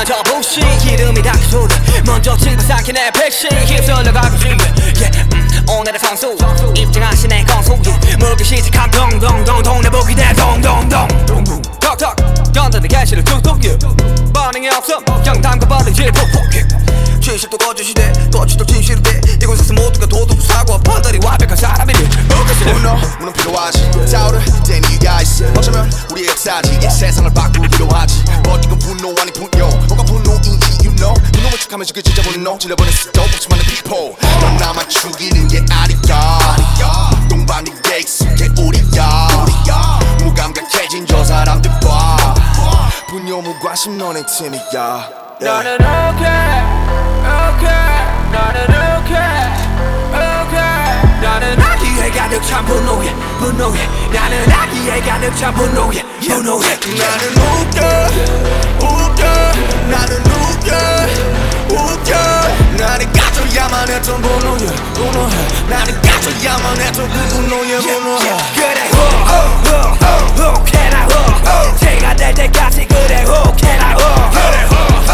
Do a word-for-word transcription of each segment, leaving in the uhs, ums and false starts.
저 부시 기름이 닿기 소리 먼저 집어삼킨 내 백신 휩쓸려 가고 싶어 yeah, 음, 오늘의 선수 입증하신 내 건수 물기 시작한 동동동 동네 보기 내 동동동 턱턱 연단의 개시를 툭툭 반응이 없어 그냥 담가버리지 푹푹 진실도 거짓이돼 거짓도 진실이돼 이곳에서 모두가 도둑 사고 판단이 완벽한 사람이니 분노 문은 필요하지 싸우려 땐 이유가 있어 어쩌면 우리의 역사지 이 세상을 바꾸기로 하지 But 이건 분노 아니 분노 뭐가 분노인지 you know 분노를 축하면 그게 진짜 분노 질러버린 수도 없지 많은 people 넌 나만 죽이는 게 아니야 동방의 게 익숙해 우리야 무감각해진 저 사람들 봐 분노 무관심 너네 팀이야 나는 okay okay 나는 okay okay 나는 아기에 가득 찬 분노에 분노에 나는 아기에 가득 찬 분노에 분노에 나는 웃겨 웃겨 나는 웃겨 웃겨 나는 가져야만 했던 분노에 분노해 나는 가져야만 했던 그 분노에 분노해 그래 호 혹해라 호 제가 될 때까지 그래 혹해라 호 그래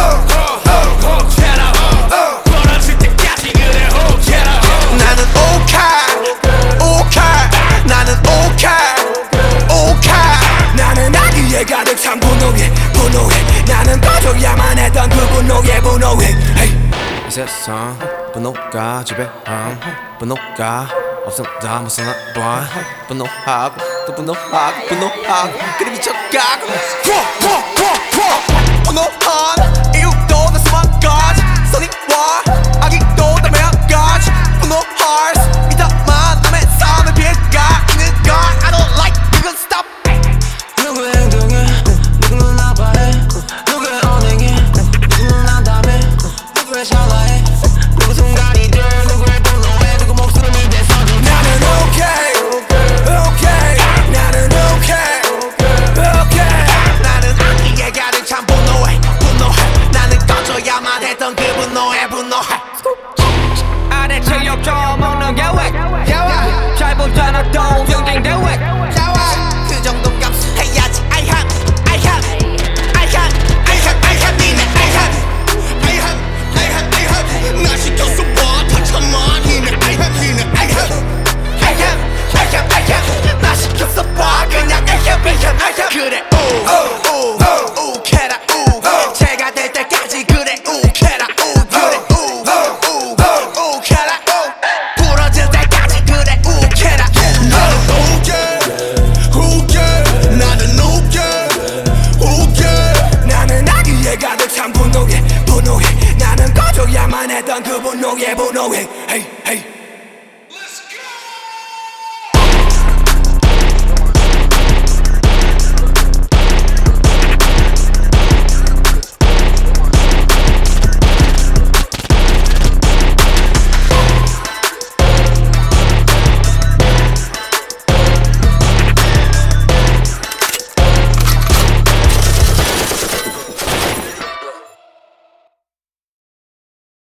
혹해라 호 벌어질 때까지 그래 혹해라 호 나는 오케이 오케이 나는 오케이 오케이 나는 아기에 가득 찬 분노에 분노에 나는 꺼져야만 했던 그 분노에 분노에 이 세상 분노가 지배함 분노가 없었다 무슨 봐 분노하고 또 분노하고 분노하고 그래 미쳐가고 분노한 이유도 다 수만